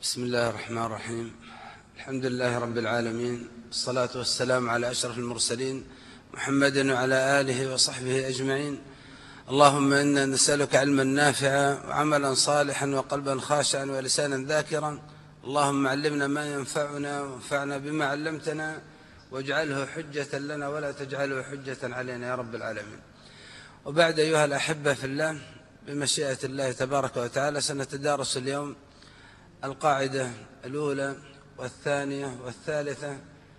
بسم الله الرحمن الرحيم. الحمد لله رب العالمين، الصلاة والسلام على أشرف المرسلين محمد وعلى آله وصحبه أجمعين. اللهم إنا نسألك علما نافعا وعملا صالحا وقلبا خاشعا ولسانا ذاكرا. اللهم علمنا ما ينفعنا وانفعنا بما علمتنا واجعله حجة لنا ولا تجعله حجة علينا يا رب العالمين. وبعد أيها الأحبة في الله، بمشيئة الله تبارك وتعالى سنتدارس اليوم القاعدة الأولى والثانية والثالثة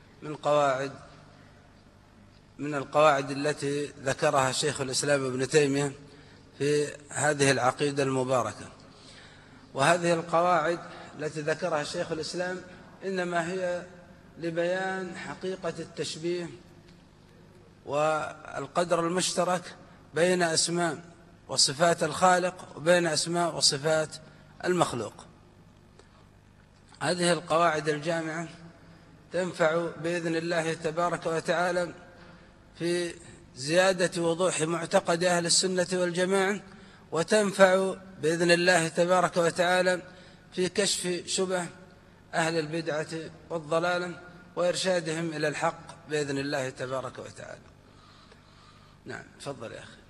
من القواعد التي ذكرها شيخ الإسلام ابن تيمية في هذه العقيدة المباركة. وهذه القواعد التي ذكرها شيخ الإسلام إنما هي لبيان حقيقة التشبيه والقدر المشترك بين أسماء وصفات الخالق وبين أسماء وصفات المخلوق. هذه القواعد الجامعة تنفع بإذن الله تبارك وتعالى في زيادة وضوح معتقد أهل السنة والجماعة، وتنفع بإذن الله تبارك وتعالى في كشف شبه أهل البدعة والضلال وإرشادهم إلى الحق بإذن الله تبارك وتعالى. نعم، تفضل يا أخي.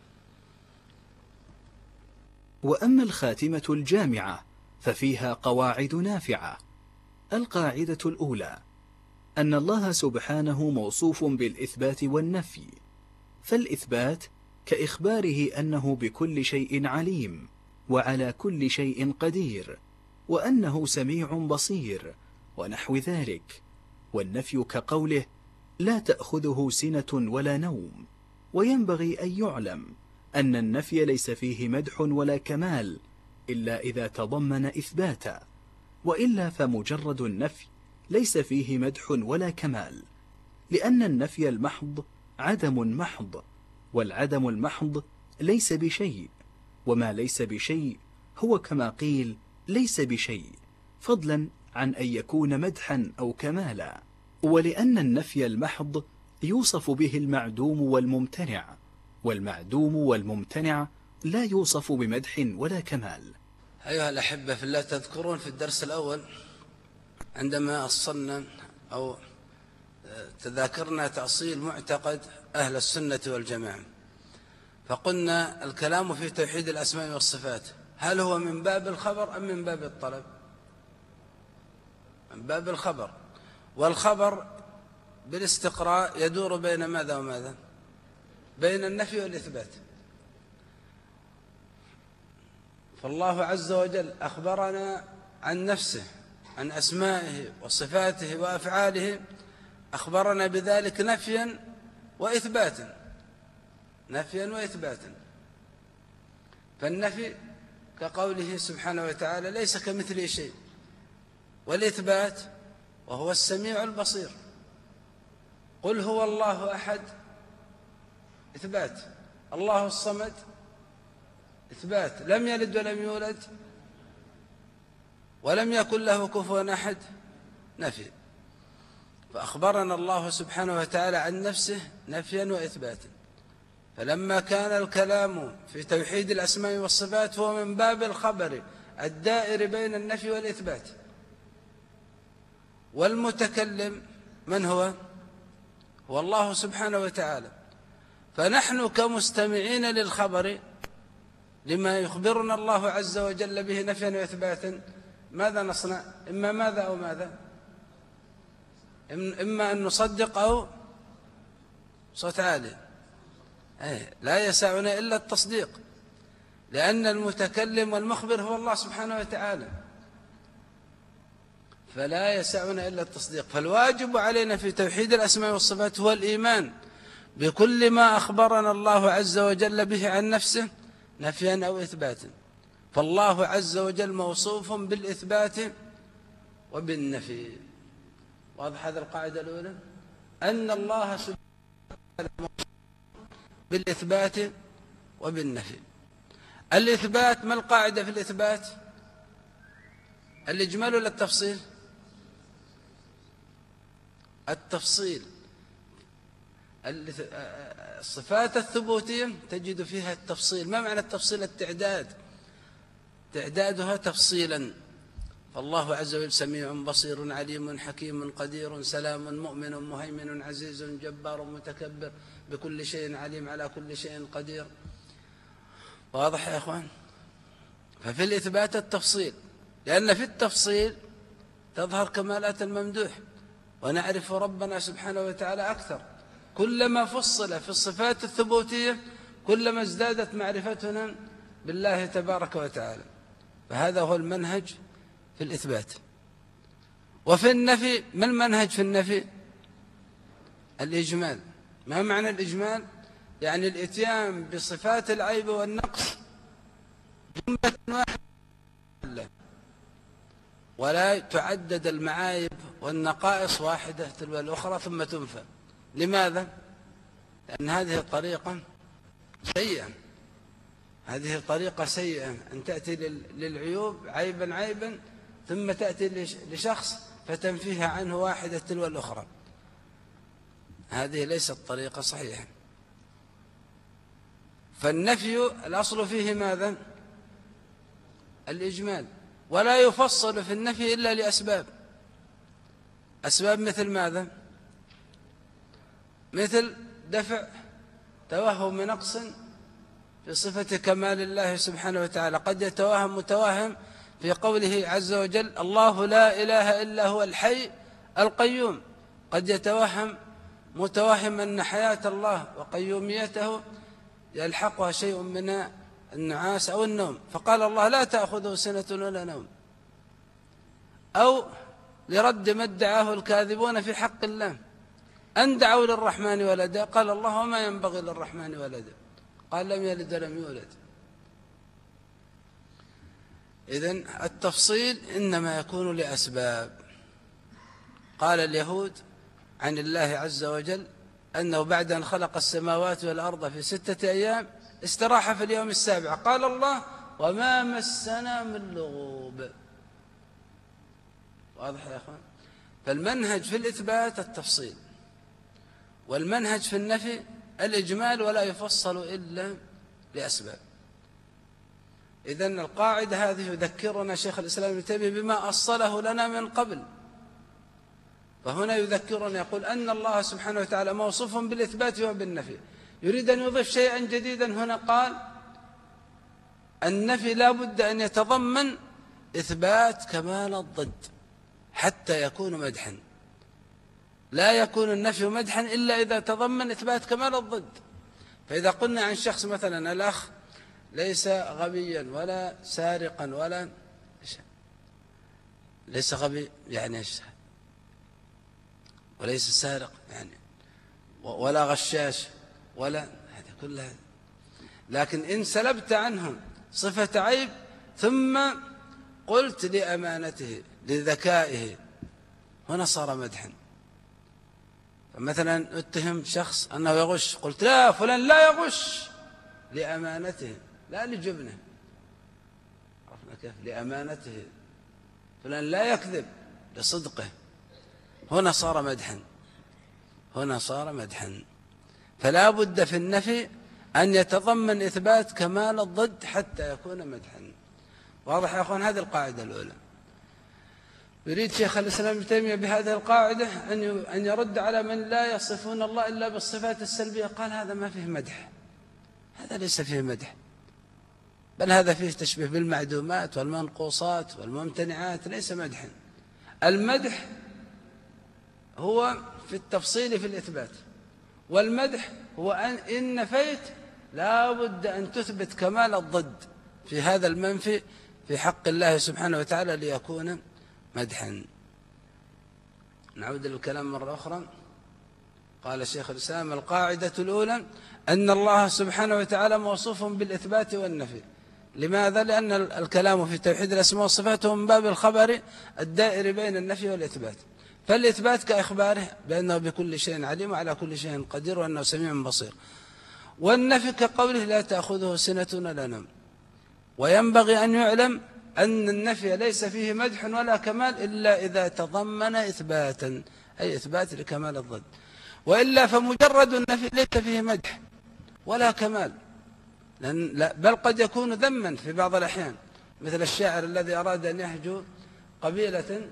وأما الخاتمة الجامعة ففيها قواعد نافعة. القاعدة الأولى: أن الله سبحانه موصوف بالإثبات والنفي، فالإثبات كإخباره أنه بكل شيء عليم وعلى كل شيء قدير وأنه سميع بصير ونحو ذلك، والنفي كقوله لا تأخذه سنة ولا نوم. وينبغي أن يعلم أن النفي ليس فيه مدح ولا كمال إلا إذا تضمن إثباتا، وإلا فمجرد النفي ليس فيه مدح ولا كمال، لأن النفي المحض عدم محض، والعدم المحض ليس بشيء، وما ليس بشيء هو كما قيل ليس بشيء، فضلا عن أن يكون مدحا أو كمالا. ولأن النفي المحض يوصف به المعدوم والممتنع، والمعدوم والممتنع لا يوصف بمدح ولا كمال. أيها الأحبة في الله، تذكرون في الدرس الأول عندما أصلنا أو تذاكرنا تأصيل معتقد أهل السنة والجماعة، فقلنا الكلام في توحيد الأسماء والصفات هل هو من باب الخبر أم من باب الطلب؟ من باب الخبر، والخبر بالاستقراء يدور بين ماذا وماذا؟ بين النفي والإثبات. فالله عز وجل أخبرنا عن نفسه، عن أسمائه وصفاته وأفعاله، أخبرنا بذلك نفيا وإثباتا، نفيا وإثباتا. فالنفي كقوله سبحانه وتعالى ليس كمثله شيء، والإثبات وهو السميع البصير. قل هو الله أحد، إثبات. الله الصمد، إثبات. لم يلد ولم يولد ولم يكن له كفوا أحد، نفي. فأخبرنا الله سبحانه وتعالى عن نفسه نفيا وإثباتا. فلما كان الكلام في توحيد الأسماء والصفات هو من باب الخبر الدائر بين النفي والإثبات. والمتكلم من هو؟ هو الله سبحانه وتعالى. فنحن كمستمعين للخبر لما يخبرنا الله عز وجل به نفيا وإثباتا ماذا نصنع؟ إما ماذا أو ماذا؟ إما أن نصدق أو صوت عالي. لا يسعنا إلا التصديق، لأن المتكلم والمخبر هو الله سبحانه وتعالى، فلا يسعنا إلا التصديق. فالواجب علينا في توحيد الأسماء والصفات هو الإيمان بكل ما أخبرنا الله عز وجل به عن نفسه نفيا أو إثباتا. فالله عز وجل موصوف بالإثبات وبالنفي. واضح هذا القاعدة الأولى؟ أن الله سبحانه وتعالى موصوف بالإثبات وبالنفي. الإثبات، ما القاعدة في الإثبات؟ الإجمال ولا التفصيل؟ التفصيل. الصفات الثبوتية تجد فيها التفصيل. ما معنى التفصيل؟ التعداد، تعدادها تفصيلا. فالله عز وجل سميع بصير عليم حكيم قدير سلام مؤمن مهيمن عزيز جبار متكبر بكل شيء عليم على كل شيء قدير. واضح يا إخوان؟ ففي الإثبات التفصيل، لأن في التفصيل تظهر كمالات الممدوح ونعرف ربنا سبحانه وتعالى أكثر. كلما فصل في الصفات الثبوتية كلما ازدادت معرفتنا بالله تبارك وتعالى. فهذا هو المنهج في الإثبات. وفي النفي، ما المنهج في النفي؟ الإجمال. ما معنى الإجمال؟ يعني الإتيان بصفات العيب والنقص جملة واحدة، ولا تعدد المعايب والنقائص واحدة تلو الأخرى ثم تنفى. لماذا؟ لأن هذه الطريقة سيئة، هذه الطريقة سيئة، أن تأتي للعيوب عيبا عيبا ثم تأتي لشخص فتنفيها عنه واحدة تلو الأخرى. هذه ليست طريقة صحيحة. فالنفي الأصل فيه ماذا؟ الإجمال. ولا يفصل في النفي إلا لأسباب. أسباب مثل ماذا؟ مثل دفع توهم نقص في صفة كمال الله سبحانه وتعالى. قد يتوهم متوهم في قوله عز وجل الله لا إله إلا هو الحي القيوم. قد يتوهم متوهم أن حياة الله وقيوميته يلحقها شيء من النعاس أو النوم، فقال الله لا تأخذه سنة ولا نوم. أو لرد ما ادعاه الكاذبون في حق الله، أن دعوا للرحمن ولدا، قال الله وما ينبغي للرحمن ولدا، قال لم يلد ولم يولد. إذن التفصيل إنما يكون لأسباب. قال اليهود عن الله عز وجل أنه بعد أن خلق السماوات والأرض في 6 أيام استراح في اليوم السابع. قال الله وما مسنا من لغوب. واضح يا أخوان؟ فالمنهج في الإثبات التفصيل، والمنهج في النفي الإجمال، ولا يفصل إلا لأسباب. إذن القاعدة هذه يذكرنا شيخ الإسلام ابن تيمية بما أصله لنا من قبل. فهنا يذكرنا يقول أن الله سبحانه وتعالى موصوف بالإثبات وبالنفي. يريد أن يضيف شيئا جديدا هنا، قال النفي لا بد أن يتضمن إثبات كمال الضد حتى يكون مدحا. لا يكون النفي مدحا إلا إذا تضمن إثبات كمال الضد. فإذا قلنا عن شخص مثلا الأخ ليس غبيا ولا سارقا ولا ليس غبي يعني ايش، وليس سارق يعني ولا غشاش ولا هذا كله، لكن إن سلبت عنه صفة عيب ثم قلت لأمانته لذكائه هنا صار مدحا. فمثلا اتهم شخص أنه يغش، قلت لا فلان لا يغش لأمانته لا لجبنه، عرفنا كيف؟ لأمانته. فلان لا يكذب لصدقه، هنا صار مدحا، هنا صار مدحا. فلا بد في النفي أن يتضمن إثبات كمال الضد حتى يكون مدحا. واضح يا أخوان؟ هذه القاعدة الأولى. يريد شيخ الإسلام ابن تيمية بهذه القاعدة أن يرد على من لا يصفون الله إلا بالصفات السلبية. قال هذا ما فيه مدح، هذا ليس فيه مدح، بل هذا فيه تشبيه بالمعدومات والمنقوصات والممتنعات، ليس مدحا. المدح هو في التفصيل في الإثبات، والمدح هو إن نفيت لا بد أن تثبت كمال الضد في هذا المنفي في حق الله سبحانه وتعالى ليكون مدحا. نعود للكلام مرة أخرى. قال شيخ الإسلام القاعدة الأولى أن الله سبحانه وتعالى موصوف بالإثبات والنفي. لماذا؟ لأن الكلام في توحيد الأسماء والصفات هو من باب الخبر الدائر بين النفي والإثبات. فالإثبات كإخباره بأنه بكل شيء عليم وعلى كل شيء قدير وأنه سميع بصير، والنفي كقوله لا تأخذه سنة ولا نوم. وينبغي أن يعلم أن النفي ليس فيه مدح ولا كمال إلا إذا تضمن إثباتا، أي إثبات لكمال الضد، وإلا فمجرد النفي ليس فيه مدح ولا كمال، بل قد يكون ذما في بعض الأحيان، مثل الشاعر الذي أراد أن يهجو قبيلة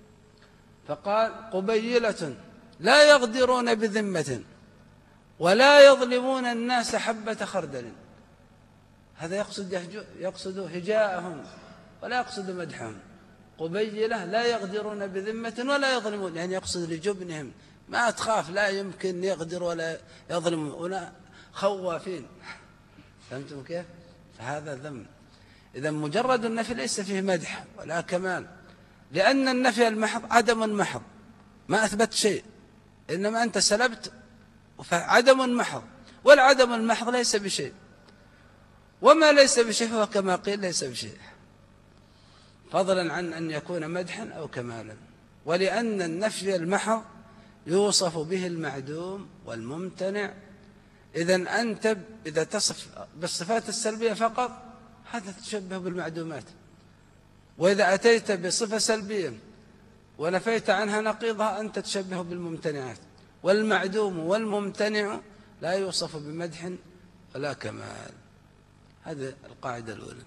فقال قبيلة لا يغدرون بذمة ولا يظلمون الناس حبة خردل. هذا يقصد هجاءهم ولا يقصد مدحهم. قبيلة لا يغدرون بذمة ولا يظلمون، يعني يقصد لجبنهم، ما تخاف، لا يمكن يغدر ولا يظلم، ولا خوافين. فهمتم كيف؟ فهذا ذم. إذا مجرد النفي ليس فيه مدح ولا كمال، لأن النفي المحض عدم محض، ما أثبت شيء، إنما أنت سلبت، فعدم محض، والعدم المحض ليس بشيء، وما ليس بشيء هو كما قيل ليس بشيء، فضلا عن أن يكون مدحا أو كمالا. ولأن النفي المحض يوصف به المعدوم والممتنع. إذن أنت إذا تصف بالصفات السلبية فقط هذا تشبه بالمعدومات، وإذا أتيت بصفة سلبية ونفيت عنها نقيضها أنت تشبه بالممتنعات. والمعدوم والممتنع لا يوصف بمدح ولا كمال. هذه القاعدة الأولى.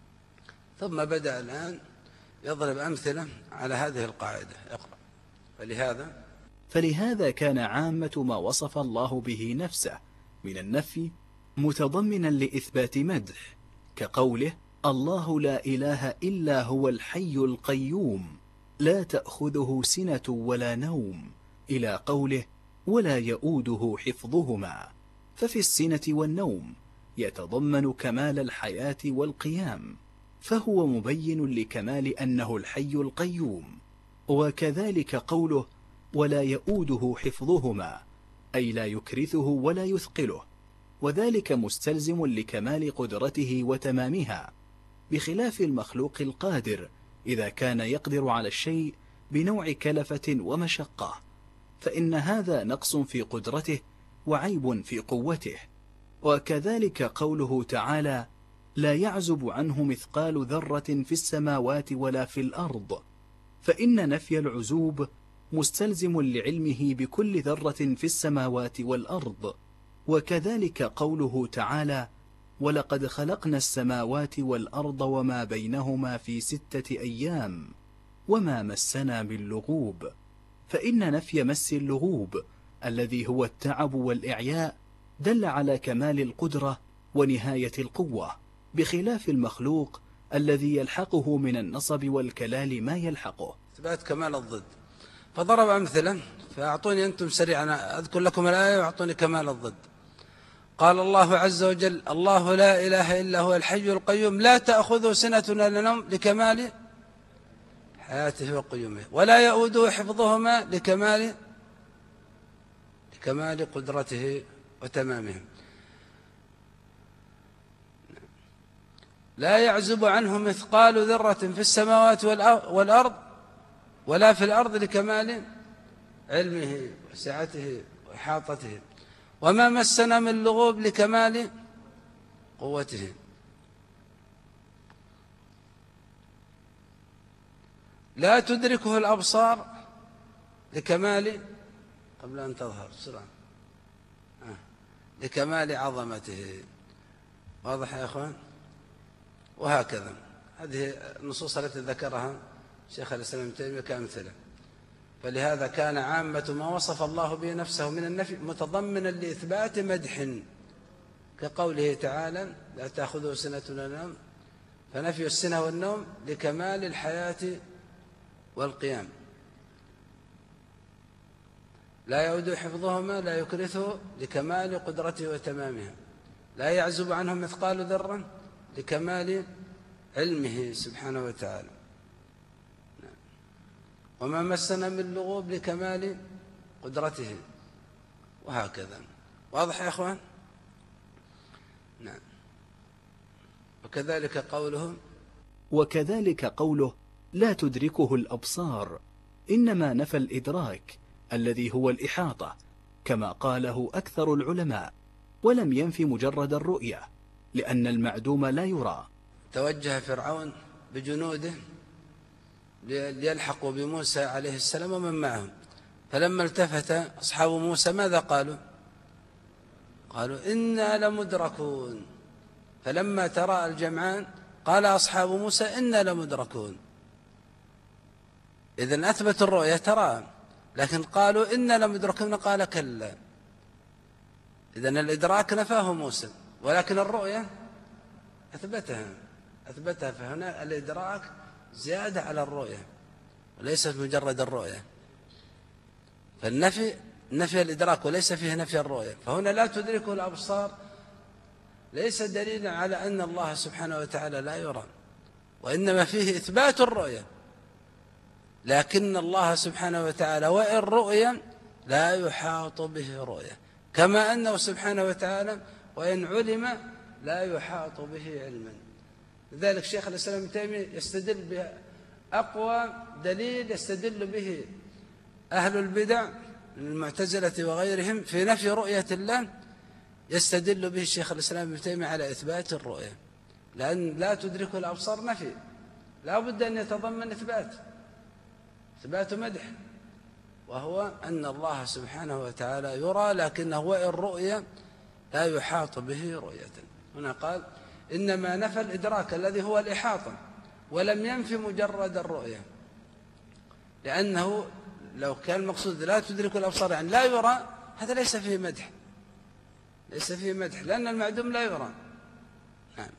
ثم بدأ الآن يضرب أمثلة على هذه القاعدة. اقرأ. فلهذا كان عامة ما وصف الله به نفسه من النفي متضمنا لإثبات مدح، كقوله الله لا إله إلا هو الحي القيوم لا تأخذه سنة ولا نوم، إلى قوله ولا يؤوده حفظهما. ففي السنة والنوم يتضمن كمال الحياة والقيام، فهو مبين لكمال أنه الحي القيوم. وكذلك قوله ولا يؤوده حفظهما، أي لا يكرثه ولا يثقله، وذلك مستلزم لكمال قدرته وتمامها، بخلاف المخلوق القادر إذا كان يقدر على الشيء بنوع كلفة ومشقة، فإن هذا نقص في قدرته وعيب في قوته. وكذلك قوله تعالى لا يعزب عنه مثقال ذرة في السماوات ولا في الأرض، فإن نفي العزوب مستلزم لعلمه بكل ذرة في السماوات والأرض. وكذلك قوله تعالى ولقد خلقنا السماوات والأرض وما بينهما في 6 أيام وما مسنا من لغوب، فإن نفي مس اللغوب الذي هو التعب والإعياء دل على كمال القدرة ونهاية القوة، بخلاف المخلوق الذي يلحقه من النصب والكلال ما يلحقه. إثبات كمال الضد. فضرب أمثلة، فأعطوني أنتم سريعا أذكر لكم الآية وأعطوني كمال الضد. قال الله عز وجل الله لا إله إلا هو الحي القيوم لا تأخذه سنة ولا نوم، لكمال حياته وقيومه، ولا يؤوده حفظهما، لكمال قدرته وتمامه. لا يعزب عنه مثقال ذرة في السماوات والأرض ولا في الأرض، لكمال علمه وسعته وإحاطته. وما مسنا من لغوب، لكمال قوته. لا تدركه الأبصار، لكمال قبل أن تظهر بسرعة لكمال عظمته. واضح يا أخوان؟ وهكذا هذه النصوص التي ذكرها شيخ الإسلام ابن تيمية كأمثلة. فلهذا كان عامة ما وصف الله به نفسه من النفي متضمنا لإثبات مدح، كقوله تعالى لا تأخذه سنة ولا نوم، فنفي السنة والنوم لكمال الحياة والقيام. لا يعود حفظهما لا يكرثه، لكمال قدرته وتمامها. لا يعزب عنه مثقال ذرة، لكمال علمه سبحانه وتعالى. وما مسنا من لغوب، لكمال قدرته. وهكذا. واضح يا أخوان؟ نعم. وكذلك قوله لا تدركه الأبصار، إنما نفى الإدراك الذي هو الإحاطة كما قاله أكثر العلماء، ولم ينفي مجرد الرؤية، لأن المعدوم لا يرى. توجه فرعون بجنوده ليلحقوا بموسى عليه السلام ومن معهم، فلما التفت أصحاب موسى ماذا قالوا؟ قالوا إنا لمدركون. فلما تراءى الجمعان قال أصحاب موسى إنا لمدركون. إذن أثبت الرؤية ترى، لكن قالوا إنا لمدركون، قال كلا. إذن الإدراك نفاه موسى، ولكن الرؤية أثبتها. فهنا الإدراك زيادة على الرؤية وليست مجرد الرؤية. فالنفي نفي الإدراك وليس فيه نفي الرؤية. فهنا لا تدركه الأبصار ليس دليلا على أن الله سبحانه وتعالى لا يرى، وإنما فيه إثبات الرؤية. لكن الله سبحانه وتعالى وإن رؤيا لا يحاط به رؤية، كما أنه سبحانه وتعالى وإن علم لا يحاط به علما. لذلك شيخ الإسلام ابن تيمية يستدل بأقوى دليل يستدل به أهل البدع المعتزلة وغيرهم في نفي رؤية الله، يستدل به شيخ الإسلام ابن تيمية على إثبات الرؤية، لأن لا تدركه الأبصار نفي، لا بد أن يتضمن إثبات مدح، وهو أن الله سبحانه وتعالى يرى، لكنه وإن رؤية لا يحاط به رؤية. هنا قال إنما نفى الإدراك الذي هو الإحاطة، ولم ينفي مجرد الرؤية، لأنه لو كان المقصود لا تدرك الأبصار يعني لا يرى، هذا ليس فيه مدح، لأن المعدوم لا يرى. نعم.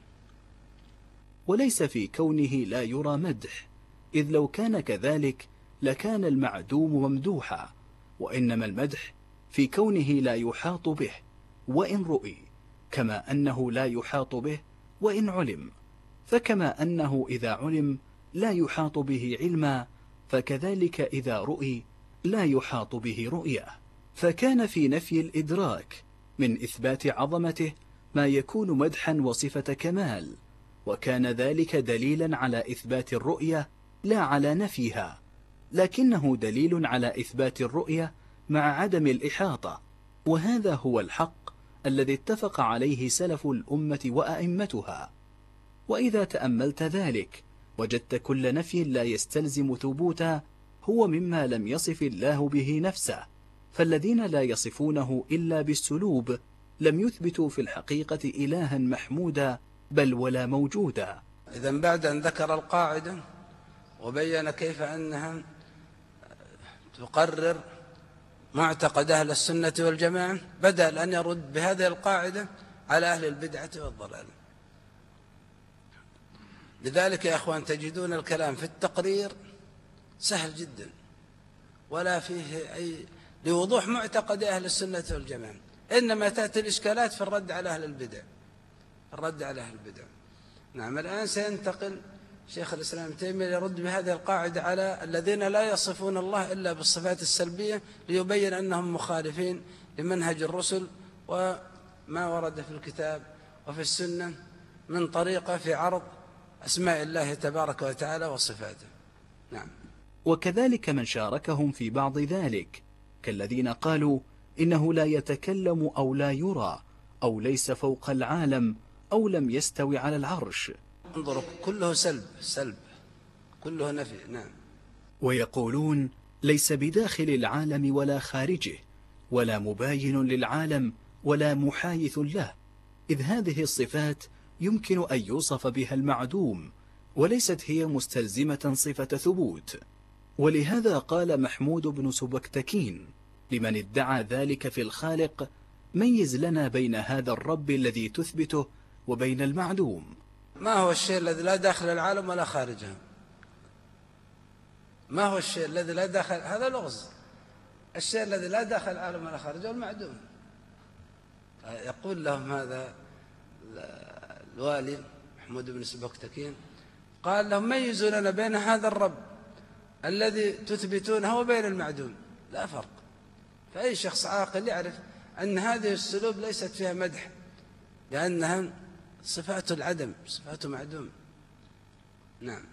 وليس في كونه لا يرى مدح، إذ لو كان كذلك لكان المعدوم ممدوحا، وإنما المدح في كونه لا يحاط به وإن رؤي، كما أنه لا يحاط به وإن علم. فكما أنه إذا علم لا يحاط به علما، فكذلك إذا رؤي لا يحاط به رؤية. فكان في نفي الإدراك من إثبات عظمته ما يكون مدحا وصفة كمال، وكان ذلك دليلا على إثبات الرؤية لا على نفيها، لكنه دليل على إثبات الرؤية مع عدم الإحاطة. وهذا هو الحق الذي اتفق عليه سلف الأمة وأئمتها. وإذا تأملت ذلك وجدت كل نفي لا يستلزم ثبوتا هو مما لم يصف الله به نفسه، فالذين لا يصفونه إلا بالسلوب لم يثبتوا في الحقيقة إلها محمودا بل ولا موجودا. إذن بعد أن ذكر القاعدة وبين كيف أنها تقرر معتقد أهل السنة والجماعة، بدأ أن يرد بهذه القاعدة على أهل البدعة والضلال. لذلك يا أخوان تجدون الكلام في التقرير سهل جدا، ولا فيه أي لوضوح معتقد أهل السنة والجماعة، إنما تأتي الإشكالات في الرد على أهل البدع. نعم. الآن سينتقل شيخ الإسلام ابن تيمية يرد بهذه القاعدة على الذين لا يصفون الله إلا بالصفات السلبية، ليبين أنهم مخالفين لمنهج الرسل وما ورد في الكتاب وفي السنة من طريقة في عرض أسماء الله تبارك وتعالى وصفاته. نعم. وكذلك من شاركهم في بعض ذلك، كالذين قالوا إنه لا يتكلم أو لا يرى أو ليس فوق العالم أو لم يستوي على العرش. انظروا كله سلب كله نفي. نعم. ويقولون ليس بداخل العالم ولا خارجه، ولا مباين للعالم ولا محايث له، إذ هذه الصفات يمكن أن يوصف بها المعدوم، وليست هي مستلزمة صفة ثبوت. ولهذا قال محمود بن سبكتكين لمن ادعى ذلك في الخالق: ميز لنا بين هذا الرب الذي تثبته وبين المعدوم. ما هو الشيء الذي لا داخل العالم ولا خارجه؟ ما هو الشيء الذي لا داخل؟ هذا لغز. الشيء الذي لا داخل العالم ولا خارجه المعدوم. يقول لهم هذا الوالي محمود بن سبكتكين، قال لهم ميزوا لنا بين هذا الرب الذي تثبتونه وبين المعدوم، لا فرق. فأي شخص عاقل يعرف أن هذه السلوب ليست فيها مدح، لأنها صفات العدم، صفات معدوم. نعم.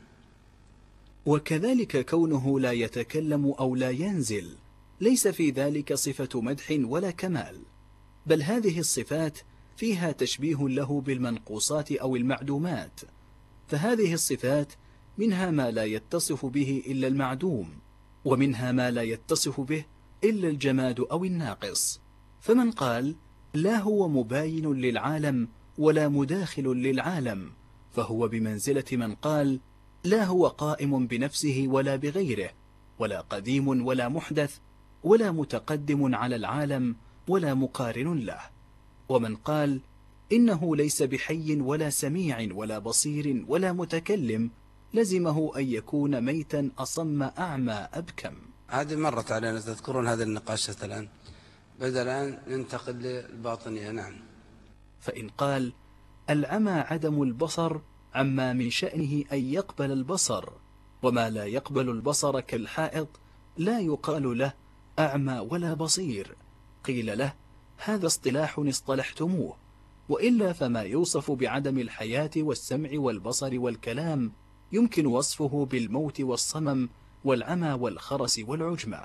وكذلك كونه لا يتكلم أو لا ينزل ليس في ذلك صفة مدح ولا كمال، بل هذه الصفات فيها تشبيه له بالمنقوصات أو المعدومات. فهذه الصفات منها ما لا يتصف به إلا المعدوم، ومنها ما لا يتصف به إلا الجماد أو الناقص. فمن قال لا هو مباين للعالم ولا مداخل للعالم، فهو بمنزلة من قال لا هو قائم بنفسه ولا بغيره، ولا قديم ولا محدث، ولا متقدم على العالم ولا مقارن له. ومن قال إنه ليس بحي ولا سميع ولا بصير ولا متكلم لزمه أن يكون ميتا أصم أعمى أبكم. هذه مرت علينا، تذكرون هذه النقاشة الآن. بدأ الآن ننتقل للباطنية. نعم. فإن قال العمى عدم البصر عما من شأنه أن يقبل البصر، وما لا يقبل البصر كالحائط لا يقال له أعمى ولا بصير، قيل له هذا اصطلاح اصطلحتموه، وإلا فما يوصف بعدم الحياة والسمع والبصر والكلام يمكن وصفه بالموت والصمم والعمى والخرس والعجمة.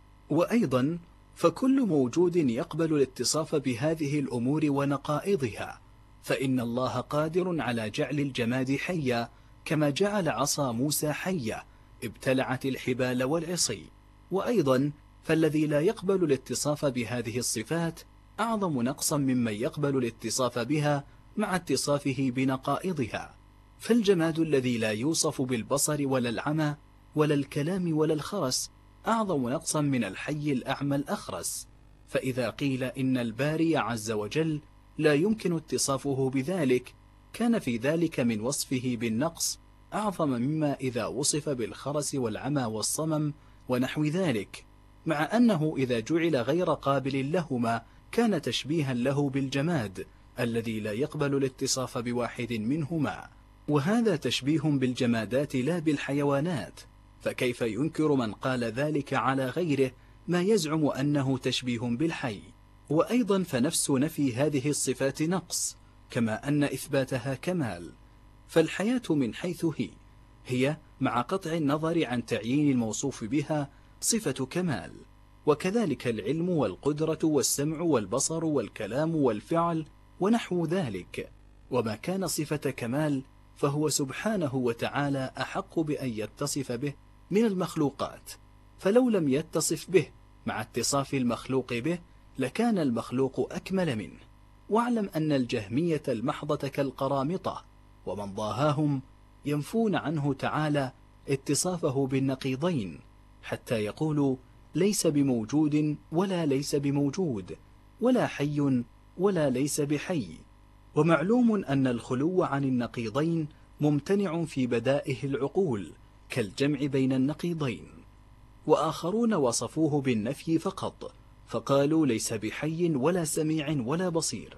وأيضا فكل موجود يقبل الاتصاف بهذه الأمور ونقائضها، فإن الله قادر على جعل الجماد حيا كما جعل عصا موسى حية ابتلعت الحبال والعصي. وأيضا فالذي لا يقبل الاتصاف بهذه الصفات أعظم نقصا ممن يقبل الاتصاف بها مع اتصافه بنقائضها. فالجماد الذي لا يوصف بالبصر ولا العمى ولا الكلام ولا الخرس أعظم نقصا من الحي الأعمى الأخرس. فإذا قيل إن الباري عز وجل لا يمكن اتصافه بذلك، كان في ذلك من وصفه بالنقص أعظم مما إذا وصف بالخرس والعمى والصمم ونحو ذلك، مع أنه إذا جعل غير قابل لهما كان تشبيها له بالجماد الذي لا يقبل الاتصاف بواحد منهما، وهذا تشبيه بالجمادات لا بالحيوانات. فكيف ينكر من قال ذلك على غيره ما يزعم أنه تشبيه بالحي؟ وأيضا فنفس نفي هذه الصفات نقص، كما أن إثباتها كمال. فالحياة من حيث هي مع قطع النظر عن تعيين الموصوف بها صفة كمال، وكذلك العلم والقدرة والسمع والبصر والكلام والفعل ونحو ذلك. وما كان صفة كمال فهو سبحانه وتعالى أحق بأن يتصف به من المخلوقات، فلو لم يتصف به مع اتصاف المخلوق به لكان المخلوق أكمل منه. واعلم أن الجهمية المحضة كالقرامطة ومن ضاهاهم ينفون عنه تعالى اتصافه بالنقيضين، حتى يقولوا ليس بموجود ولا ليس بموجود، ولا حي ولا ليس بحي. ومعلوم أن الخلو عن النقيضين ممتنع في بدائه العقول كالجمع بين النقيضين. وآخرون وصفوه بالنفي فقط، فقالوا ليس بحي ولا سميع ولا بصير،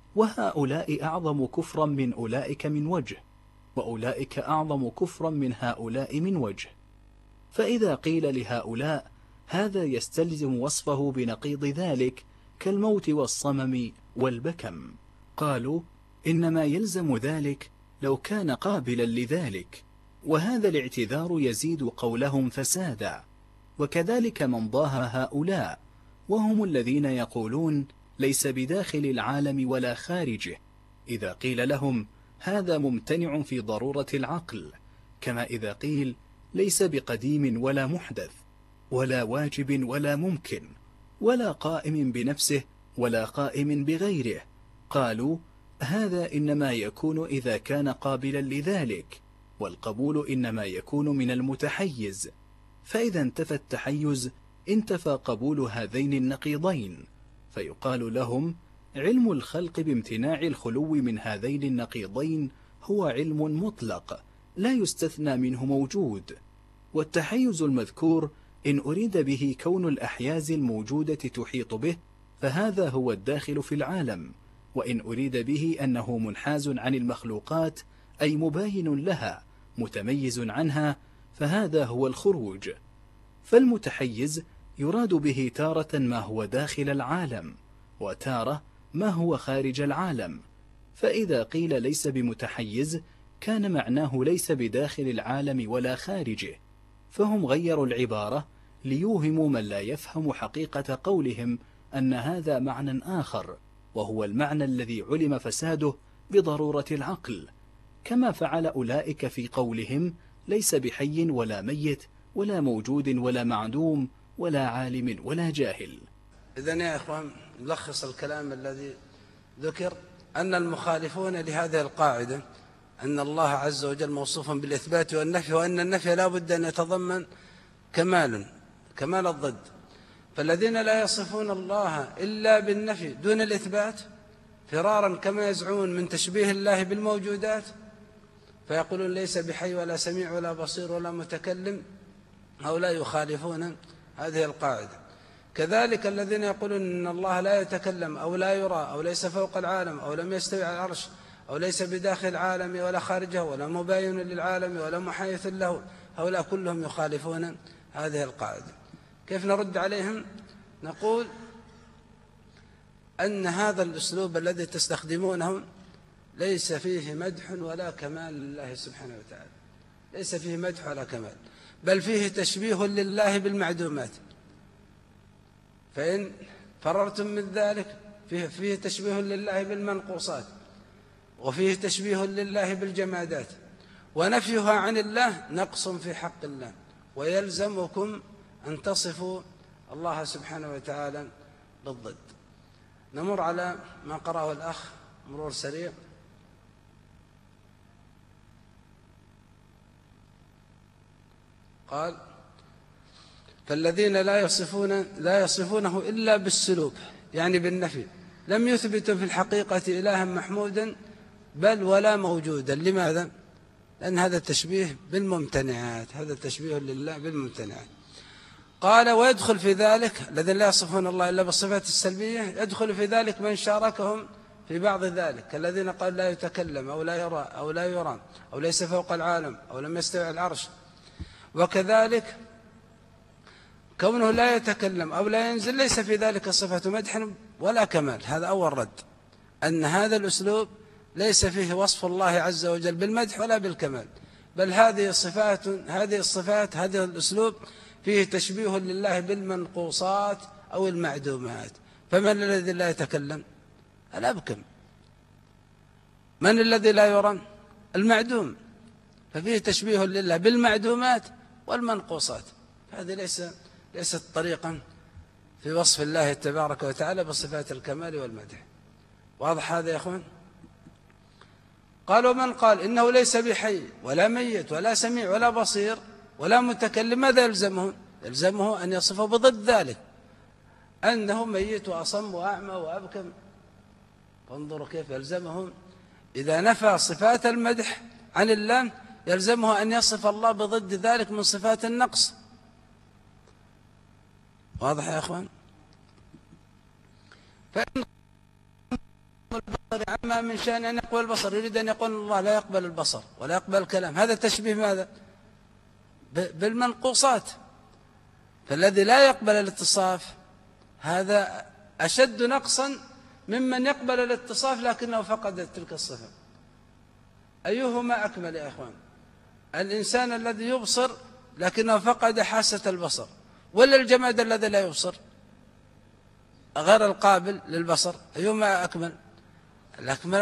وهؤلاء أعظم كفرا من أولئك من وجه، وأولئك أعظم كفرا من هؤلاء من وجه. فإذا قيل لهؤلاء هذا يستلزم وصفه بنقيض ذلك كالموت والصمم والبكم، قالوا إنما يلزم ذلك لو كان قابلا لذلك، وهذا الاعتذار يزيد قولهم فسادا. وكذلك من ضاهى هؤلاء، وهم الذين يقولون ليس بداخل العالم ولا خارجه، إذا قيل لهم هذا ممتنع في ضرورة العقل، كما إذا قيل ليس بقديم ولا محدث ولا واجب ولا ممكن ولا قائم بنفسه ولا قائم بغيره، قالوا هذا إنما يكون إذا كان قابلا لذلك، والقبول إنما يكون من المتحيز، فإذا انتفى التحيز انتفى قبول هذين النقيضين، فيقال لهم علم الخلق بامتناع الخلو من هذين النقيضين هو علم مطلق لا يستثنى منه موجود. والتحيز المذكور إن أريد به كون الأحياز الموجودة تحيط به فهذا هو الداخل في العالم، وإن أريد به أنه منحاز عن المخلوقات أي مباين لها متميز عنها فهذا هو الخروج. فالمتحيز يراد به تارة ما هو داخل العالم، وتارة ما هو خارج العالم. فإذا قيل ليس بمتحيز كان معناه ليس بداخل العالم ولا خارجه، فهم غيروا العبارة ليوهموا من لا يفهم حقيقة قولهم أن هذا معنى آخر، وهو المعنى الذي علم فساده بضرورة العقل، كما فعل أولئك في قولهم ليس بحي ولا ميت ولا موجود ولا معدوم ولا عالم ولا جاهل. إذن يا إخوان نلخص الكلام الذي ذكر، أن المخالفون لهذه القاعدة أن الله عز وجل موصوف بالإثبات والنفي، وأن النفي لا بد أن يتضمن كمال الضد. فالذين لا يصفون الله إلا بالنفي دون الإثبات فرارا كما يزعمون من تشبيه الله بالموجودات، فيقولون ليس بحي ولا سميع ولا بصير ولا متكلم، هؤلاء يخالفون هذه القاعدة. كذلك الذين يقولون إن الله لا يتكلم أو لا يرى أو ليس فوق العالم أو لم يستوي على العرش أو ليس بداخل العالم ولا خارجه ولا مباين للعالم ولا محايث له، هؤلاء كلهم يخالفون هذه القاعدة. كيف نرد عليهم؟ نقول أن هذا الأسلوب الذي تستخدمونه ليس فيه مدح ولا كمال لله سبحانه وتعالى، ليس فيه مدح ولا كمال، بل فيه تشبيه لله بالمعدومات. فإن فررتم من ذلك فيه تشبيه لله بالمنقوصات، وفيه تشبيه لله بالجمادات، ونفيها عن الله نقص في حق الله، ويلزمكم أن تصفوا الله سبحانه وتعالى بالضد. نمر على ما قرأه الأخ مرور سريع. قال: فالذين لا يصفونه إلا بالسلوك، يعني بالنفي، لم يثبتوا في الحقيقة إلها محمودا بل ولا موجودا. لماذا؟ لأن هذا التشبيه بالممتنعات، هذا التشبيه لله بالممتنعات. قال: ويدخل في ذلك الذين لا يصفون الله إلا بالصفات السلبية، يدخل في ذلك من شاركهم في بعض ذلك، كالذين قالوا لا يتكلم أو لا يرى أو لا يرى أو ليس فوق العالم أو لم يستوي على العرش. وكذلك كونه لا يتكلم أو لا ينزل ليس في ذلك صفة مدح ولا كمال. هذا أول رد، أن هذا الأسلوب ليس فيه وصف الله عز وجل بالمدح ولا بالكمال، بل هذه الصفات هذا الأسلوب فيه تشبيه لله بالمنقوصات أو المعدومات. فمن الذي لا يتكلم؟ الأبكم. من الذي لا يرى؟ المعدوم. ففيه تشبيه لله بالمعدومات والمنقوصات. هذه ليست طريقا في وصف الله تبارك وتعالى بصفات الكمال والمدح. واضح هذا يا أخوان؟ قالوا: من قال إنه ليس بحي ولا ميت ولا سميع ولا بصير ولا متكلم، ماذا يلزمه؟ يلزمه أن يصفه بضد ذلك، أنه ميت وأصم وأعمى وأبكم. فانظروا كيف يلزمهم إذا نفى صفات المدح عن الله، يلزمه أن يصف الله بضد ذلك من صفات النقص. واضح يا أخوان؟ فإن البصر عما من شأن أن يقبل البصر، يريد أن يقول الله لا يقبل البصر ولا يقبل الكلام، هذا تشبيه ماذا؟ بالمنقوصات. فالذي لا يقبل الاتصاف هذا أشد نقصا ممن يقبل الاتصاف لكنه فقد تلك الصفة. أيهما أكمل يا إخوان؟ الإنسان الذي يبصر لكنه فقد حاسة البصر، ولا الجماد الذي لا يبصر غير القابل للبصر؟ أيهما أكمل؟ الأكمل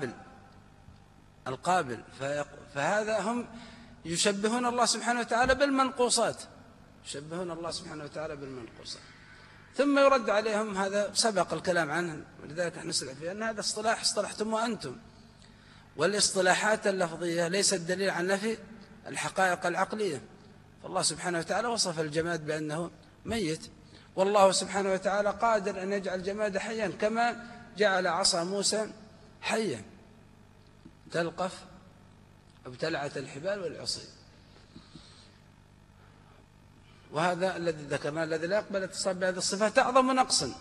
القابل. فهذا هم يشبهون الله سبحانه وتعالى بالمنقوصات، يشبهون الله سبحانه وتعالى بالمنقوصات. ثم يرد عليهم، هذا سبق الكلام عنه ولذلك نسلع فيه، أن هذا اصطلاح اصطلحتم وأنتم، والاصطلاحات اللفظية ليست دليل عن نفي الحقائق العقلية. فالله سبحانه وتعالى وصف الجماد بأنه ميت، والله سبحانه وتعالى قادر أن يجعل الجماد حيا كما جعل عصا موسى حيا تلقف ابتلعت الحبال والعصي. وهذا الذي ذكرناه الذي لا يقبل اتصال بهذه الصفات أعظم نقصا.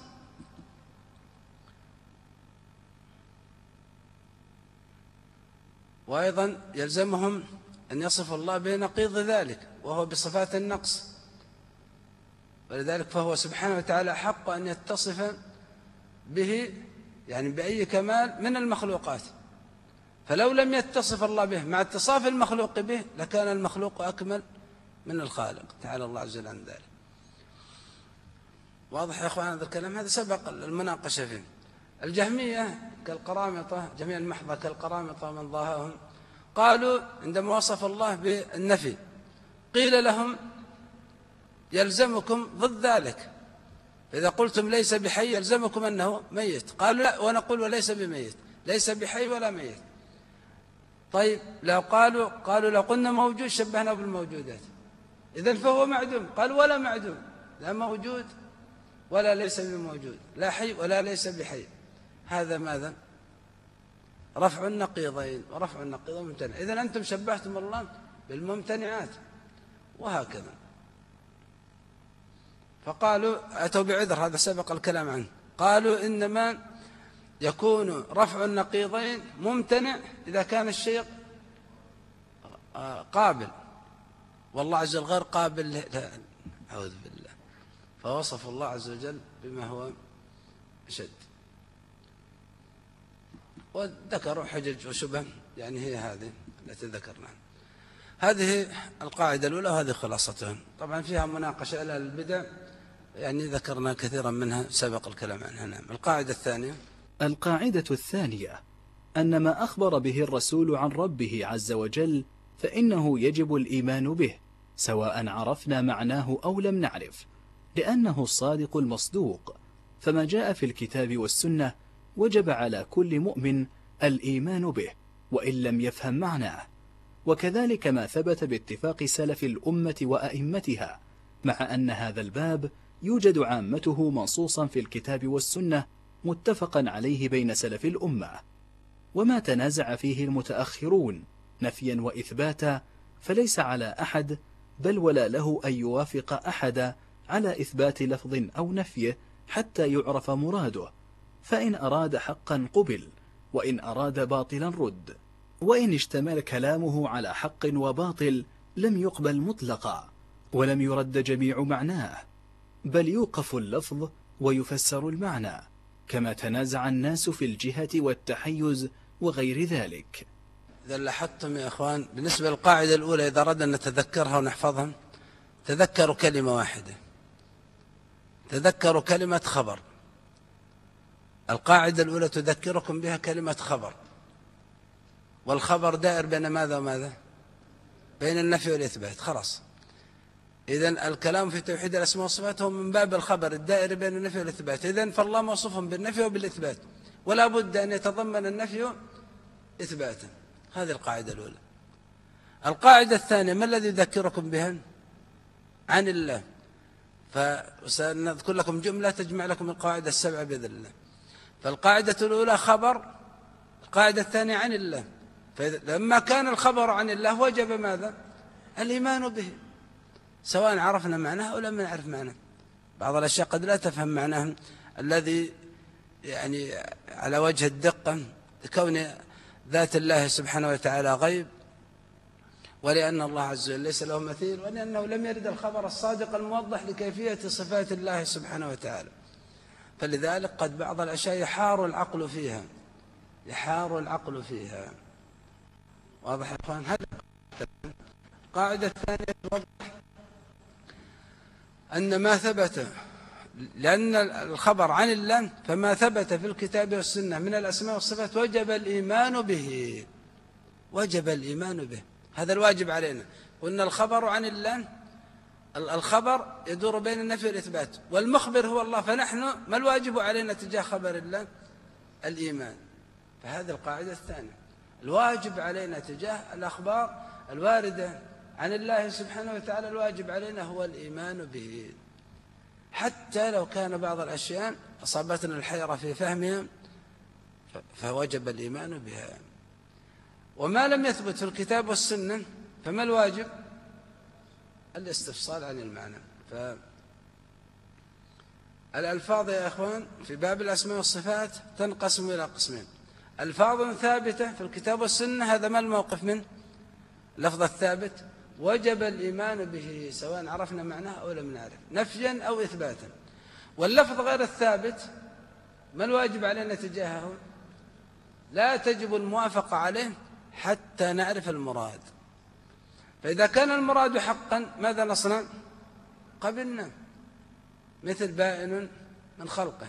وأيضا يلزمهم أن يصف الله بنقيض ذلك وهو بصفات النقص، ولذلك فهو سبحانه وتعالى حق أن يتصف به يعني بأي كمال من المخلوقات. فلو لم يتصف الله به مع اتصاف المخلوق به لكان المخلوق أكمل من الخالق، تعالى الله عز وجل عن ذلك. واضح يا أخوان هذا الكلام؟ هذا سبق المناقشة فيه. الجهمية كالقرامطة، جميع المحضة كالقرامطة من ضاهاهم، قالوا عندما وصف الله بالنفي قيل لهم يلزمكم ضد ذلك، إذا قلتم ليس بحي يلزمكم أنه ميت. قالوا لا، ونقول وليس بميت، ليس بحي ولا ميت. طيب لو قالوا لو قلنا موجود شبهنا بالموجودات، إذن فهو معدوم. قال ولا معدوم، لا موجود ولا ليس بموجود، لا حي ولا ليس بحي. هذا ماذا؟ رفع النقيضين، ورفع النقيضين ممتنع. إذن أنتم شبهتم الله بالممتنعات، وهكذا. فقالوا أتوا بعذر، هذا سبق الكلام عنه. قالوا إنما يكون رفع النقيضين ممتنع إذا كان الشيء قابل، والله عز وجل غير قابل لا. أعوذ بالله. فوصف الله عز وجل بما هو أشد، وذكروا حجج وشبه، يعني هي هذه التي ذكرناها. هذه القاعدة الأولى، وهذه خلاصتها. طبعا فيها مناقشة إلى البدع، يعني ذكرنا كثيرا منها سبق الكلام عنها. نعم. القاعدة الثانية. القاعدة الثانية أن ما أخبر به الرسول عن ربه عز وجل فإنه يجب الإيمان به، سواء عرفنا معناه أو لم نعرف، لأنه الصادق المصدوق. فما جاء في الكتاب والسنة وجب على كل مؤمن الإيمان به وإن لم يفهم معناه. وكذلك ما ثبت باتفاق سلف الأمة وأئمتها، مع أن هذا الباب يوجد عامته منصوصا في الكتاب والسنة متفقا عليه بين سلف الأمة. وما تنازع فيه المتأخرون نفيا وإثباتا فليس على أحد، بل ولا له أن يوافق أحد على إثبات لفظ أو نفيه حتى يعرف مراده، فإن أراد حقا قبل، وإن أراد باطلا رد، وإن اشتمل كلامه على حق وباطل لم يقبل مطلقا، ولم يرد جميع معناه، بل يوقف اللفظ ويفسر المعنى، كما تنازع الناس في الجهة والتحيز وغير ذلك. إذا لاحظتم يا أخوان، بالنسبة للقاعدة الأولى إذا أردنا أن نتذكرها ونحفظها، تذكروا كلمة واحدة، تذكروا كلمة خبر. القاعدة الأولى تذكركم بها كلمة خبر، والخبر دائر بين ماذا وماذا؟ بين النفي والإثبات. خلاص. إذن الكلام في توحيد الأسماء والصفات هو من باب الخبر الدائر بين النفي والإثبات. إذن فالله موصوف بالنفي وبالإثبات، ولا بد أن يتضمن النفي إثباتا. هذه القاعدة الأولى. القاعدة الثانية ما الذي يذكركم بها؟ عن الله. فسنذكر لكم جملة تجمع لكم القواعد السبعة بإذن الله. فالقاعدة الأولى خبر، القاعدة الثانية عن الله. فلما كان الخبر عن الله وجب ماذا؟ الإيمان به، سواء عرفنا معناه أو لم نعرف معناه. بعض الأشياء قد لا تفهم معناه الذي يعني على وجه الدقة، لكون ذات الله سبحانه وتعالى غيب، ولأن الله عز وجل ليس له مثيل، ولأنه لم يرد الخبر الصادق الموضح لكيفية صفات الله سبحانه وتعالى. فلذلك قد بعض الأشياء يحار العقل فيها، يحار العقل فيها. واضح يا أخوان؟ هذا القاعدة الثانية توضح أن ما ثبت، لأن الخبر عن الله فما ثبت في الكتاب والسنة من الأسماء والصفات وجب الإيمان به، وجب الإيمان به. هذا الواجب علينا. قلنا الخبر عن الله، الخبر يدور بين النفي والإثبات، والمخبر هو الله، فنحن ما الواجب علينا تجاه خبر الله؟ الإيمان. فهذه القاعدة الثانية، الواجب علينا تجاه الأخبار الواردة عن الله سبحانه وتعالى، الواجب علينا هو الإيمان به، حتى لو كان بعض الأشياء أصابتنا الحيرة في فهمها فوجب الإيمان بها. وما لم يثبت في الكتاب والسنة فما الواجب؟ الاستفصال عن المعنى. فالألفاظ يا أخوان في باب الأسماء والصفات تنقسم إلى قسمين: ألفاظ ثابتة في الكتاب والسنة، هذا ما الموقف منه؟ اللفظ الثابت وجب الإيمان به سواء عرفنا معناه أو لم نعرف، نفيا أو إثباتا. واللفظ غير الثابت ما الواجب علينا تجاهه؟ لا تجب الموافقة عليه حتى نعرف المراد. فإذا كان المراد حقا ماذا نصنع؟ قبلنا، مثل بائن من خلقه،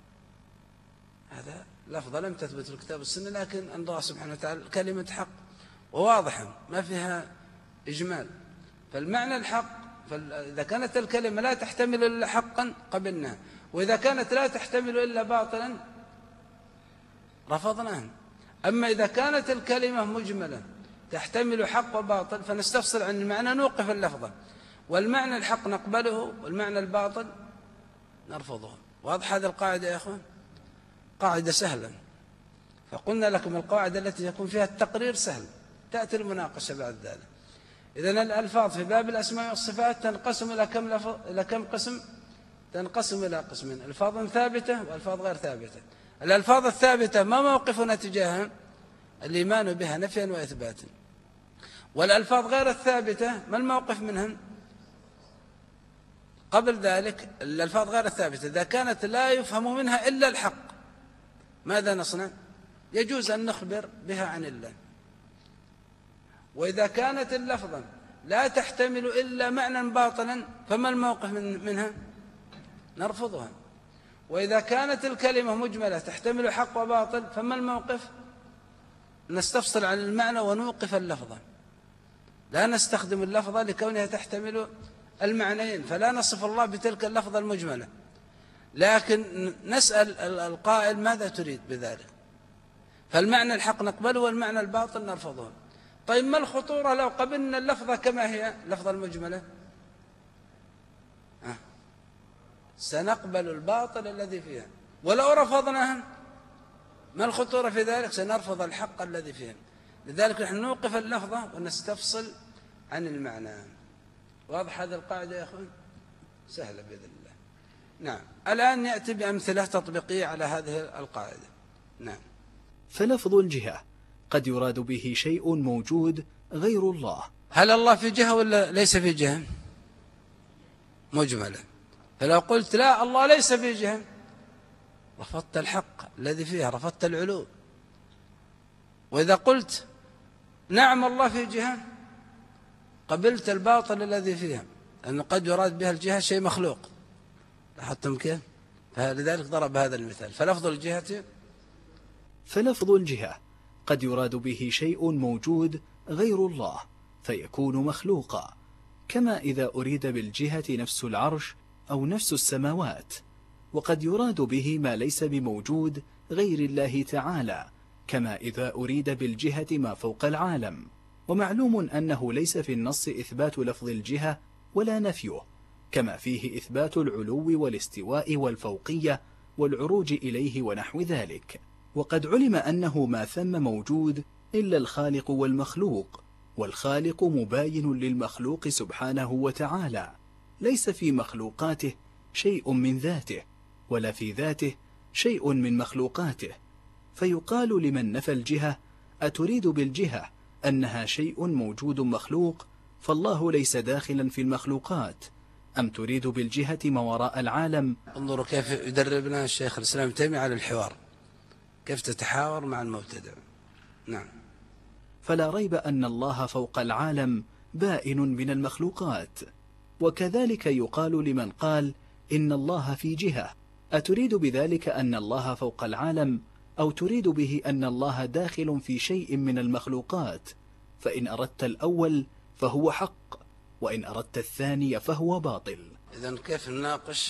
هذا لفظ لم تثبت في الكتاب والسنة، لكن أن الله سبحانه وتعالى كلمة حق وواضحة ما فيها إجمال. فالمعنى الحق، فإذا كانت الكلمة لا تحتمل إلا حقا قبلناها، وإذا كانت لا تحتمل إلا باطلا رفضناها. أما إذا كانت الكلمة مجملة تحتمل حق وباطل فنستفصل عن المعنى نوقف اللفظة، والمعنى الحق نقبله والمعنى الباطل نرفضه. واضح هذه القاعدة يا أخوان؟ قاعدة سهلة. فقلنا لكم القواعد التي يكون فيها التقرير سهل، تأتي المناقشة بعد ذلك. إذن الألفاظ في باب الأسماء والصفات تنقسم إلى كم قسم؟ تنقسم إلى قسمين: ألفاظ ثابتة وألفاظ غير ثابتة. الألفاظ الثابتة ما موقفنا تجاهها؟ الإيمان بها نفيا وإثباتا. والألفاظ غير الثابتة ما الموقف منها؟ قبل ذلك الألفاظ غير الثابتة إذا كانت لا يفهم منها إلا الحق ماذا نصنع؟ يجوز أن نخبر بها عن الله. وإذا كانت اللفظة لا تحتمل إلا معنى باطلا فما الموقف منها؟ نرفضها. وإذا كانت الكلمة مجملة تحتمل حق وباطل فما الموقف؟ نستفصل عن المعنى ونوقف اللفظة، لا نستخدم اللفظة لكونها تحتمل المعنيين، فلا نصف الله بتلك اللفظة المجملة، لكن نسأل القائل ماذا تريد بذلك؟ فالمعنى الحق نقبله والمعنى الباطل نرفضه. طيب ما الخطورة لو قبلنا اللفظة كما هي اللفظة المجملة؟ سنقبل الباطل الذي فيها، ولو رفضناها ما الخطورة في ذلك؟ سنرفض الحق الذي فيها. لذلك نحن نوقف اللفظة ونستفصل عن المعنى. واضح هذه القاعدة يا أخوان؟ سهلة بإذن الله. نعم. الآن يأتي بأمثلة تطبيقية على هذه القاعدة. نعم. فلفظ الجهة قد يراد به شيء موجود غير الله. هل الله في جهة ولا ليس في جهة؟ مجملة. فلو قلت لا الله ليس في جهة رفضت الحق الذي فيها، رفضت العلو. وإذا قلت نعم الله في جهة قبلت الباطل الذي فيها، أنه قد يراد بها الجهة شيء مخلوق. لاحظتم كيف؟ فلذلك ضرب هذا المثال. فلفظ الجهة قد يراد به شيء موجود غير الله فيكون مخلوقا، كما إذا أريد بالجهة نفس العرش أو نفس السماوات. وقد يراد به ما ليس بموجود غير الله تعالى، كما إذا أريد بالجهة ما فوق العالم. ومعلوم أنه ليس في النص إثبات لفظ الجهة ولا نفيه، كما فيه إثبات العلو والاستواء والفوقية والعروج إليه ونحو ذلك. وقد علم أنه ما ثم موجود إلا الخالق والمخلوق، والخالق مباين للمخلوق سبحانه وتعالى، ليس في مخلوقاته شيء من ذاته ولا في ذاته شيء من مخلوقاته. فيقال لمن نفى الجهة: أتريد بالجهة أنها شيء موجود مخلوق فالله ليس داخلا في المخلوقات، أم تريد بالجهة ما وراء العالم؟ انظروا كيف يدربنا الشيخ الإسلام تيمية على الحوار، كيف تتحاور مع المبتدع. نعم. فلا ريب أن الله فوق العالم بائن من المخلوقات. وكذلك يقال لمن قال إن الله في جهة: أتريد بذلك أن الله فوق العالم، أو تريد به أن الله داخل في شيء من المخلوقات؟ فإن أردت الأول فهو حق، وإن أردت الثاني فهو باطل. إذن كيف نناقش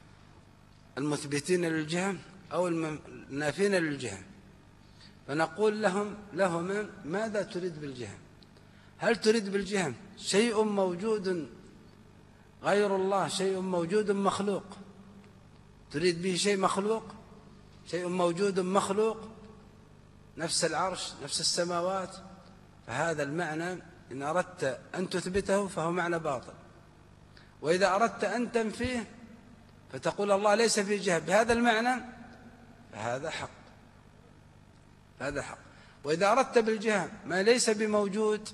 المثبتين للجهة أو النافين للجهة؟ فنقول لهم ماذا تريد بالجهة؟ هل تريد بالجهة شيء موجود غير الله، شيء موجود مخلوق؟ تريد به شيء مخلوق، شيء موجود مخلوق، نفس العرش نفس السماوات؟ فهذا المعنى إن أردت أن تثبته فهو معنى باطل. وإذا أردت أن تنفيه فتقول الله ليس في جهة بهذا المعنى فهذا حق، هذا حق. وإذا أردت بالجهة ما ليس بموجود،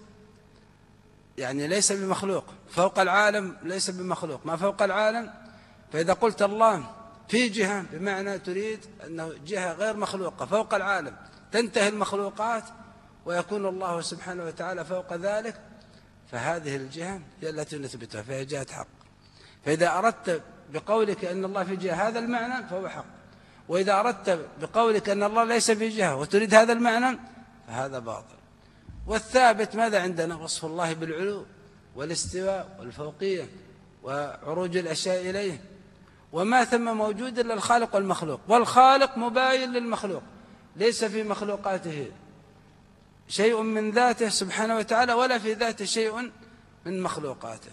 يعني ليس بمخلوق، فوق العالم ليس بمخلوق، ما فوق العالم، فإذا قلت الله في جهة بمعنى تريد أنه جهة غير مخلوقة فوق العالم تنتهي المخلوقات ويكون الله سبحانه وتعالى فوق ذلك، فهذه الجهة هي التي نثبتها، فهي جهة حق. فإذا أردت بقولك أن الله في جهة هذا المعنى فهو حق، وإذا أردت بقولك أن الله ليس في جهة وتريد هذا المعنى فهذا باطل. والثابت ماذا عندنا؟ وصف الله بالعلو والاستواء والفوقية وعروج الأشياء إليه، وما ثم موجود إلا الخالق والمخلوق، والخالق مباين للمخلوق، ليس في مخلوقاته شيء من ذاته سبحانه وتعالى، ولا في ذاته شيء من مخلوقاته.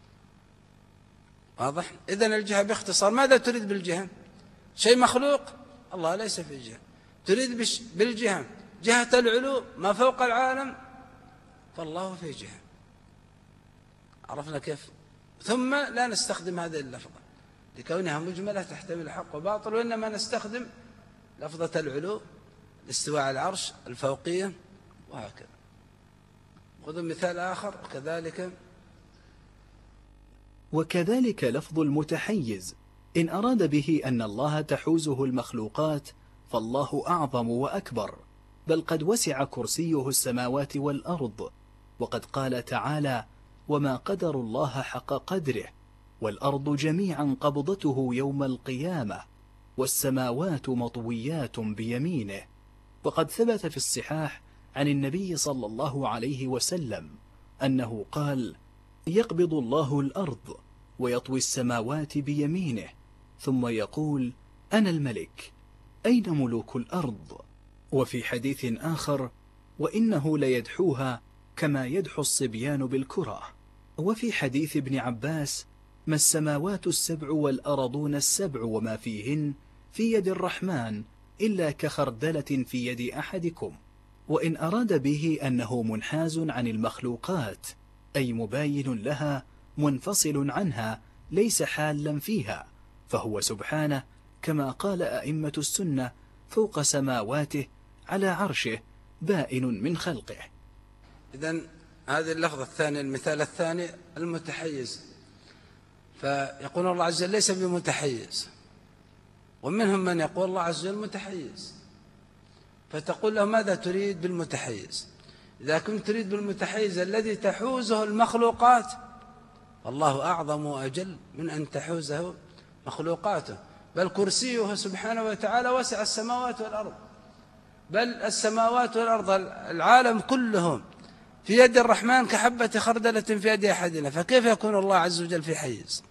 واضح؟ إذن الجهة باختصار، ماذا تريد بالجهة؟ شيء مخلوق؟ الله ليس في جهة. تريد بالجهة جهة العلو ما فوق العالم؟ فالله في جهة. عرفنا كيف؟ ثم لا نستخدم هذه اللفظة لكونها مجملة تحتمل حق وباطل، وإنما نستخدم لفظة العلو، الاستواء على العرش، الفوقية، وهكذا. خذوا مثال آخر وكذلك لفظ المتحيز إن أراد به أن الله تحوزه المخلوقات فالله أعظم وأكبر، بل قد وسع كرسيه السماوات والأرض، وقد قال تعالى: وما قدر الله حق قدره، والأرض جميعا قبضته يوم القيامة، والسماوات مطويات بيمينه. وقد ثبت في الصحاح عن النبي صلى الله عليه وسلم أنه قال: يقبض الله الأرض ويطوي السماوات بيمينه، ثم يقول: أنا الملك، أين ملوك الأرض؟ وفي حديث آخر: وإنه ليدحوها كما يدحو الصبيان بالكرة. وفي حديث ابن عباس: ما السماوات السبع والأرضون السبع وما فيهن في يد الرحمن إلا كخردلة في يد أحدكم. وإن أراد به أنه منحاز عن المخلوقات، أي مباين لها منفصل عنها ليس حالا فيها، فهو سبحانه كما قال أئمة السنة فوق سماواته على عرشه بائن من خلقه. إذن هذه اللفظة الثانية، المثال الثاني المتحيز، فيقول الله عز وجل ليس بمتحيز، ومنهم من يقول الله عز وجل متحيز، فتقول له ماذا تريد بالمتحيز؟ إذا كنت تريد بالمتحيز الذي تحوزه المخلوقات، والله أعظم وأجل من أن تحوزه مخلوقاته، بل كرسيه سبحانه وتعالى وسع السماوات والأرض، بل السماوات والأرض العالم كلهم في يد الرحمن كحبة خردلة في يد أحدنا، فكيف يكون الله عز وجل في حيز؟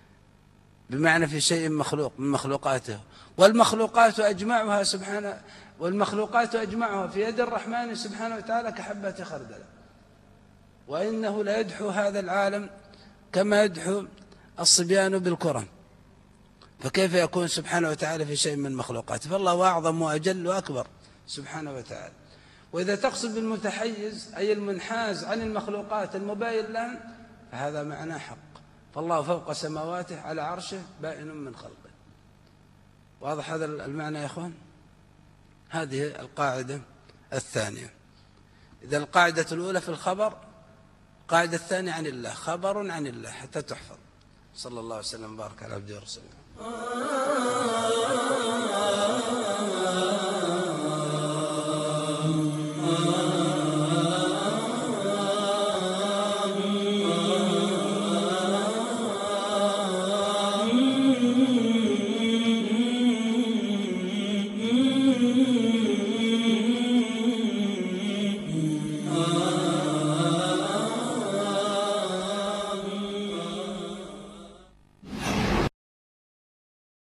بمعنى في شيء مخلوق من مخلوقاته، والمخلوقات أجمعها سبحانه، والمخلوقات أجمعها في يد الرحمن سبحانه وتعالى كحبة خردلة، وإنه لا يدحو هذا العالم كما يدحو الصبيان بالكرة، فكيف يكون سبحانه وتعالى في شيء من مخلوقاته؟ فالله أعظم وأجل وأكبر سبحانه وتعالى. وإذا تقصد بالمتحيز أي المنحاز عن المخلوقات المباين لهم، فهذا معنى حق، فالله فوق سماواته على عرشه بائن من خلقه. واضح هذا المعنى يا أخوان؟ هذه القاعدة الثانية. إذا القاعدة الأولى في الخبر، القاعدة الثانية عن الله، خبر عن الله حتى تحفظ. صلى الله عليه وسلم وبارك على عبده ورسوله.